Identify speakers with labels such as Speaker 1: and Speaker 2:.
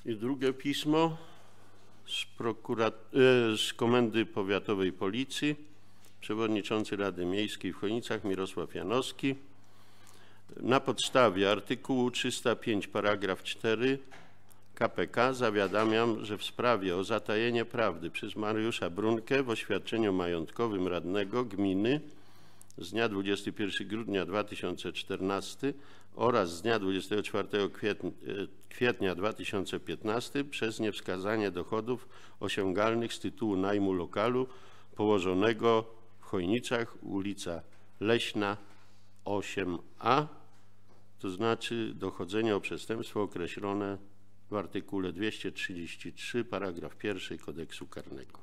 Speaker 1: I drugie pismo z Komendy Powiatowej Policji. Przewodniczący Rady Miejskiej w Chojnicach Mirosław Janowski. Na podstawie artykułu 305 paragraf 4 k.p.k. zawiadamiam, że w sprawie o zatajenie prawdy przez Mariusza Brunkę w oświadczeniu majątkowym radnego gminy z dnia 21 grudnia 2014 oraz z dnia 24 kwietnia 2015 przez niewskazanie dochodów osiągalnych z tytułu najmu lokalu położonego w Chojnicach, ulica Leśna 8a, to znaczy dochodzenie o przestępstwo określone w artykule 233 paragraf 1 Kodeksu karnego.